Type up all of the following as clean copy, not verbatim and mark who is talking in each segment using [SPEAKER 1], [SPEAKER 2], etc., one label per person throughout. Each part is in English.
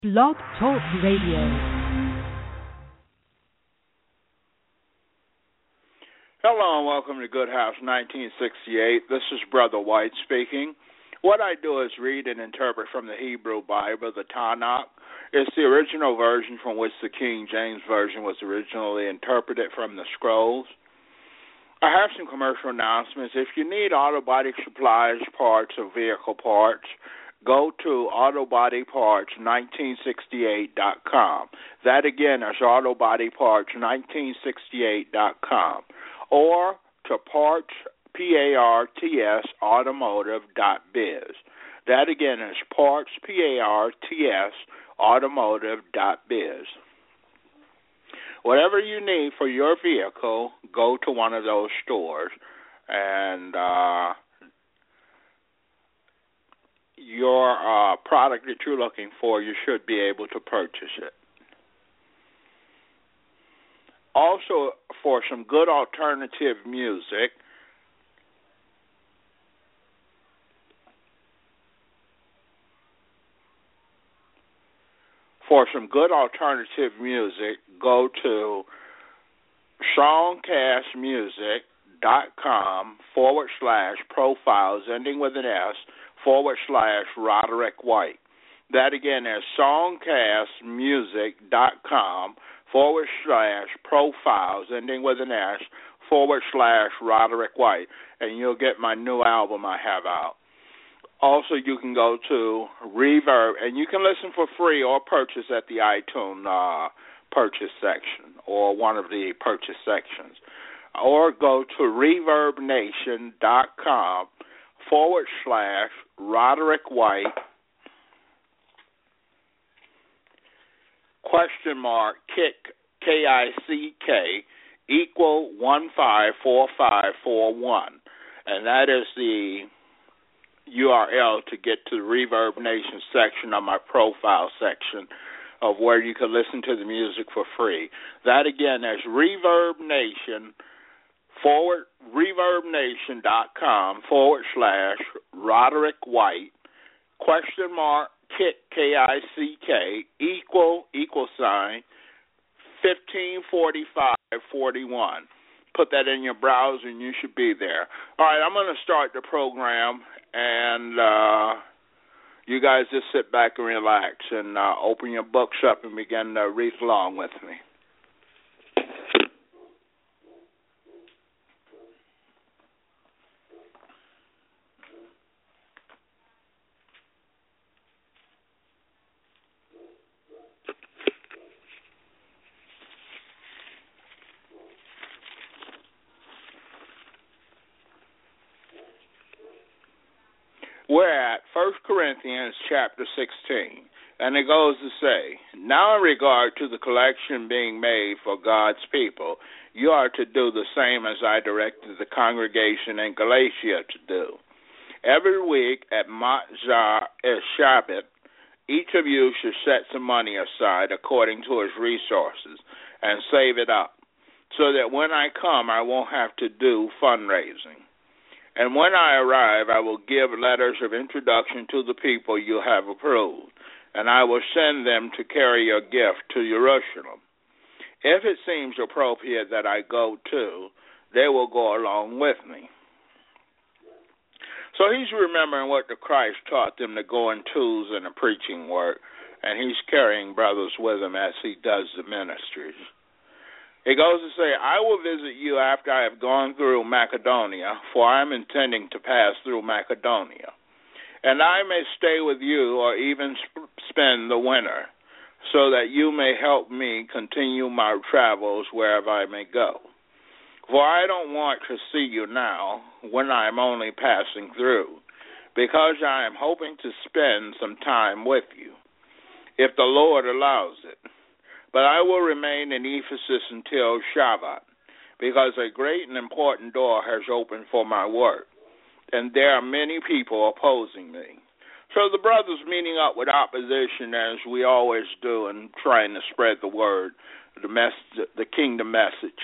[SPEAKER 1] Blog Talk Radio.
[SPEAKER 2] Hello and welcome to Good House 1968. This is Brother White speaking. What I do is read and interpret from the Hebrew Bible, the Tanakh. It's the original version from which the King James Version was originally interpreted from the scrolls. I have some commercial announcements. If you need auto body supplies, parts, or vehicle parts, go to autobodyparts1968.com. That again is autobodyparts1968.com. Or to parts, P-A-R-T-S, automotive.biz. That again is parts, P-A-R-T-S, automotive.biz. Whatever you need for your vehicle, go to one of those stores, and your product that you're looking for, you should be able to purchase it. Also, for some good alternative music, go to songcastmusic.com/profiles, ending with an S, /Roderick White. That again is songcastmusic.com/profiles, ending with an S, /Roderick White. And you'll get my new album I have out. Also, you can go to Reverb, and you can listen for free or purchase at the iTunes purchase section or one of the purchase sections. Or go to ReverbNation.com /Roderick White !Kick KICK equal 154541, and that is the URL to get to the Reverb Nation section of my profile section of where you can listen to the music for free. That again is ReverbNation.com /Roderick White !Kick KICK equal 154541. Put that in your browser and you should be there. All right, I'm going to start the program, and you guys just sit back and relax and open your books up and begin to read along with me. We're at 1 Corinthians chapter 16, and it goes to say, "Now in regard to the collection being made for God's people, you are to do the same as I directed the congregation in Galatia to do. Every week at Matzah Shabbat, each of you should set some money aside according to his resources and save it up, so that when I come I won't have to do fundraising. And when I arrive, I will give letters of introduction to the people you have approved, and I will send them to carry your gift to Jerusalem. If it seems appropriate that I go too, they will go along with me." So he's remembering what the Christ taught them to go in twos in the preaching work, and he's carrying brothers with him as he does the ministries. It goes to say, "I will visit you after I have gone through Macedonia, for I am intending to pass through Macedonia. And I may stay with you or even spend the winter, so that you may help me continue my travels wherever I may go. For I don't want to see you now, when I am only passing through, because I am hoping to spend some time with you, if the Lord allows it. But I will remain in Ephesus until Shabbat, because a great and important door has opened for my work, and there are many people opposing me." So the brothers meeting up with opposition, as we always do, and trying to spread the word, the kingdom message.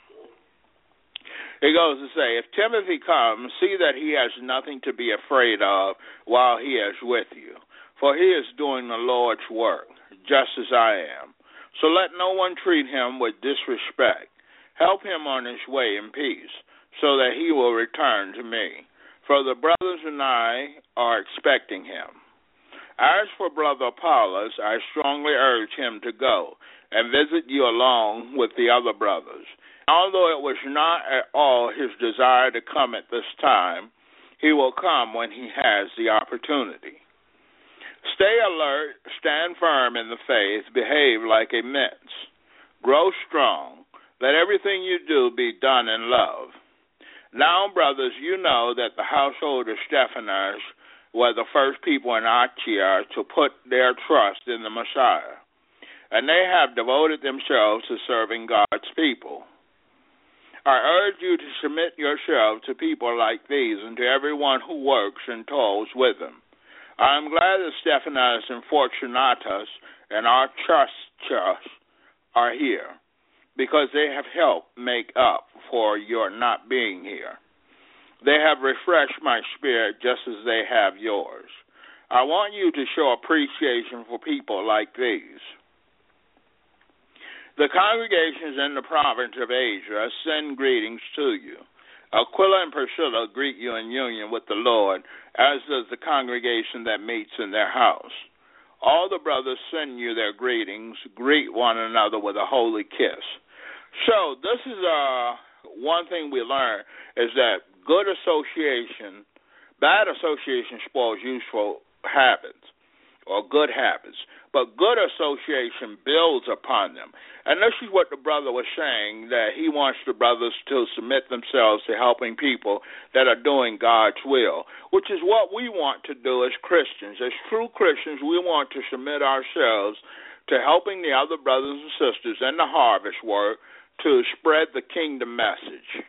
[SPEAKER 2] It goes to say, if Timothy comes, see that he has nothing to be afraid of while he is with you, for he is doing the Lord's work, just as I am. So let no one treat him with disrespect. Help him on his way in peace, so that he will return to me. For the brothers and I are expecting him. As for Brother Apollos, I strongly urge him to go and visit you along with the other brothers. Although it was not at all his desire to come at this time, he will come when he has the opportunity. Stay alert, stand firm in the faith, behave like a mince. Grow strong. Let everything you do be done in love. Now, brothers, you know that the household of Stephanas were the first people in Achaia to put their trust in the Messiah, and they have devoted themselves to serving God's people. I urge you to submit yourselves to people like these and to everyone who works and toils with them. I am glad that Stephanas and Fortunatus and Archicus are here, because they have helped make up for your not being here. They have refreshed my spirit just as they have yours. I want you to show appreciation for people like these. The congregations in the province of Asia send greetings to you. Aquila and Priscilla greet you in union with the Lord, as does the congregation that meets in their house. All the brothers send you their greetings. Greet one another with a holy kiss. So this is one thing we learn, is that bad association spoils useful habits or good habits, but good association builds upon them. And this is what the brother was saying, that he wants the brothers to submit themselves to helping people that are doing God's will, which is what we want to do as Christians. As true Christians, we want to submit ourselves to helping the other brothers and sisters in the harvest work to spread the kingdom message.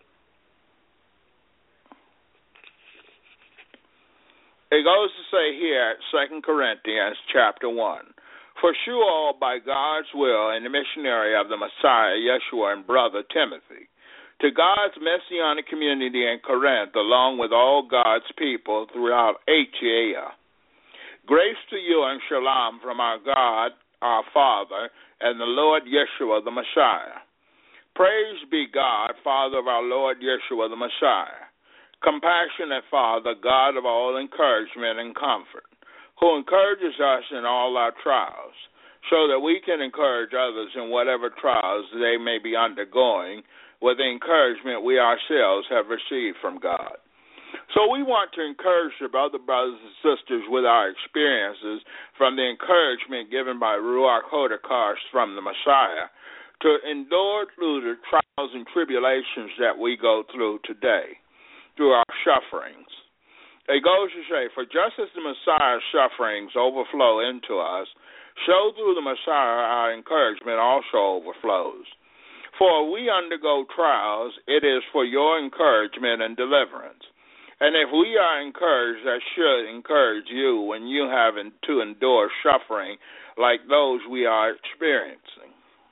[SPEAKER 2] It goes to say here, 2 Corinthians chapter 1, for sure all by God's will and the missionary of the Messiah, Yeshua, and brother Timothy, to God's messianic community in Corinth, along with all God's people throughout Achaia. Grace to you and shalom from our God, our Father, and the Lord Yeshua, the Messiah. Praise be God, Father of our Lord Yeshua, the Messiah. Compassionate Father, God of all encouragement and comfort, who encourages us in all our trials, so that we can encourage others in whatever trials they may be undergoing with the encouragement we ourselves have received from God. So we want to encourage the other brothers and sisters with our experiences from the encouragement given by Ruach HaKodesh from the Messiah to endure through the trials and tribulations that we go through today, through our sufferings. It goes to say, for just as the Messiah's sufferings overflow into us, so through the Messiah our encouragement also overflows. For we undergo trials, it is for your encouragement and deliverance. And if we are encouraged, that should encourage you when you have to endure suffering like those we are experiencing.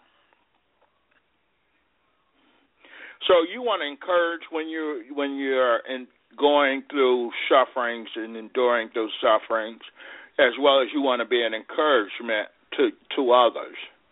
[SPEAKER 2] So you want to encourage when you're going through sufferings and enduring those sufferings, as well as you want to be an encouragement to others.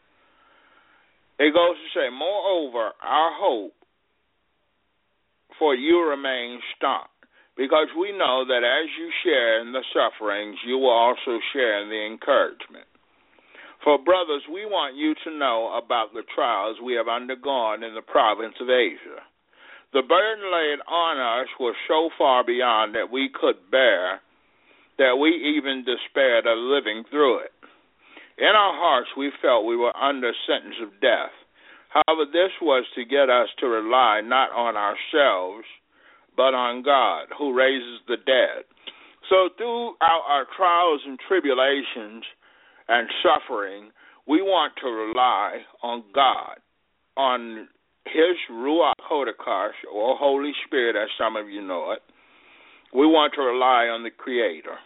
[SPEAKER 2] It goes to say, moreover, our hope for you remains staunch, because we know that as you share in the sufferings, you will also share in the encouragement. For, brothers, we want you to know about the trials we have undergone in the province of Asia. The burden laid on us was so far beyond that we could bear, that we even despaired of living through it. In our hearts we felt we were under sentence of death. However, this was to get us to rely not on ourselves, but on God, who raises the dead. So throughout our trials and tribulations and suffering, we want to rely on God, on His Ruach HaKodesh, or Holy Spirit, as some of you know it. We want to rely on the Creator.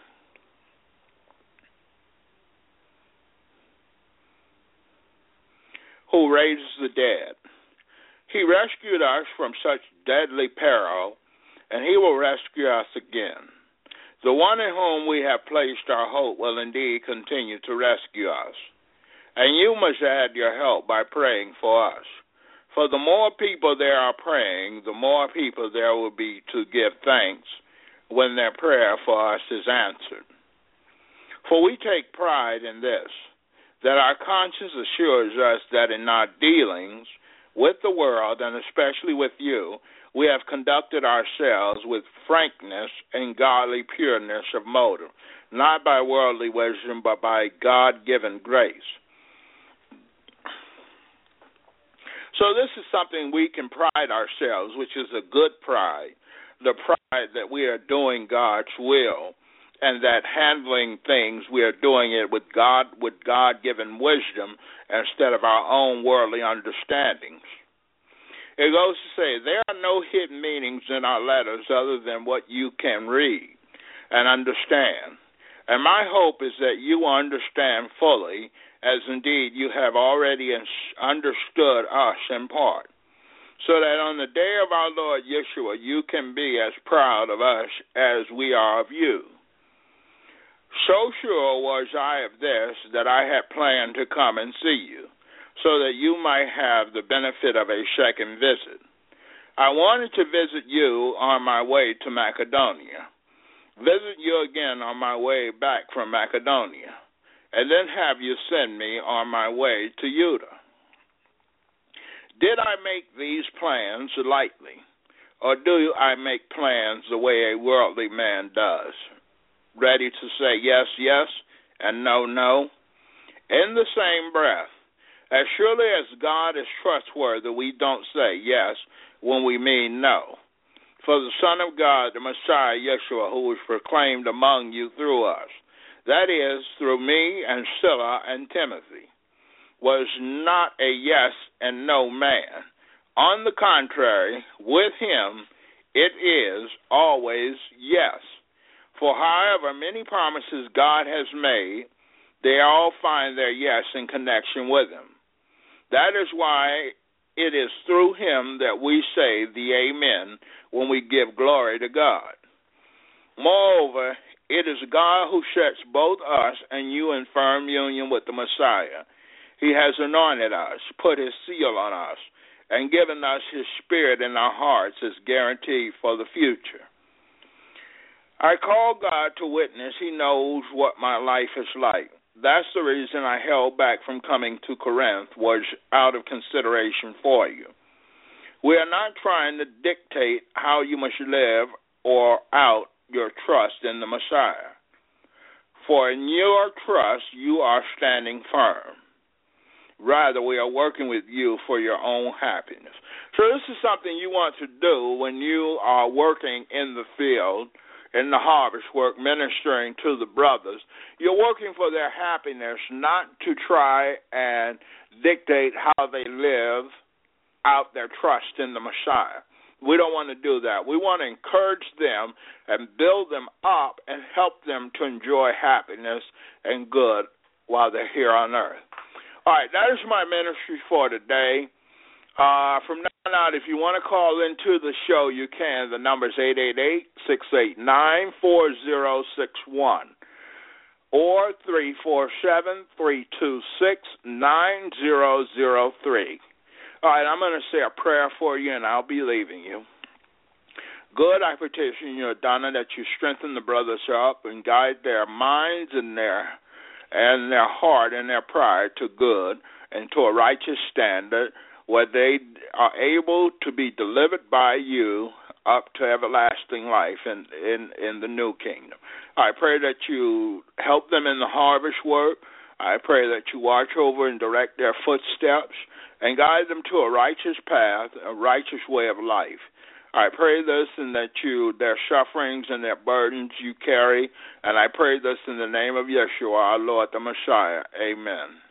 [SPEAKER 2] Who raises the dead. He rescued us from such deadly peril, and He will rescue us again. The one in whom we have placed our hope will indeed continue to rescue us. And you must add your help by praying for us. For the more people there are praying, the more people there will be to give thanks when their prayer for us is answered. For we take pride in this, that our conscience assures us that in our dealings with the world, and especially with you, we have conducted ourselves with frankness and godly pureness of motive, not by worldly wisdom, but by God-given grace. So this is something we can pride ourselves, which is a good pride, the pride that we are doing God's will, and that handling things, we are doing it with God-given wisdom instead of our own worldly understandings. It goes to say, there are no hidden meanings in our letters other than what you can read and understand. And my hope is that you will understand fully, as indeed you have already understood us in part, so that on the day of our Lord Yeshua you can be as proud of us as we are of you. So sure was I of this that I had planned to come and see you, so that you might have the benefit of a second visit. I wanted to visit you on my way to Macedonia, visit you again on my way back from Macedonia, and then have you send me on my way to Judah. Did I make these plans lightly, or do I make plans the way a worldly man does? Ready to say yes, yes, and no, no? In the same breath, as surely as God is trustworthy, we don't say yes when we mean no. For the Son of God, the Messiah, Yeshua, who was proclaimed among you through us, that is, through me and Scylla and Timothy, was not a yes and no man. On the contrary, with him it is always yes. For however many promises God has made, they all find their yes in connection with him. That is why it is through him that we say the amen when we give glory to God. Moreover, it is God who sets both us and you in firm union with the Messiah. He has anointed us, put his seal on us, and given us his spirit in our hearts as guarantee for the future. I call God to witness he knows what my life is like. That's the reason I held back from coming to Corinth, was out of consideration for you. We are not trying to dictate how you must live or out your trust in the Messiah. For in your trust you are standing firm. Rather, we are working with you for your own happiness. So this is something you want to do when you are working in the field, in the harvest work, ministering to the brothers. You're working for their happiness, not to try and dictate how they live out their trust in the Messiah. We don't want to do that. We want to encourage them and build them up and help them to enjoy happiness and good while they're here on earth. All right, that is my ministry for today. From now on, if you want to call into the show, you can. The number is 888-689-4061 or 347-326-9003. All right, I'm going to say a prayer for you, and I'll be leaving you. Good, I petition you, Adonai, that you strengthen the brothers up and guide their minds and their heart and their pride to good and to a righteous standard, where they are able to be delivered by you up to everlasting life in the new kingdom. I pray that you help them in the harvest work. I pray that you watch over and direct their footsteps and guide them to a righteous path, a righteous way of life. I pray this and that their sufferings and their burdens you carry, and I pray this in the name of Yeshua, our Lord the Messiah. Amen.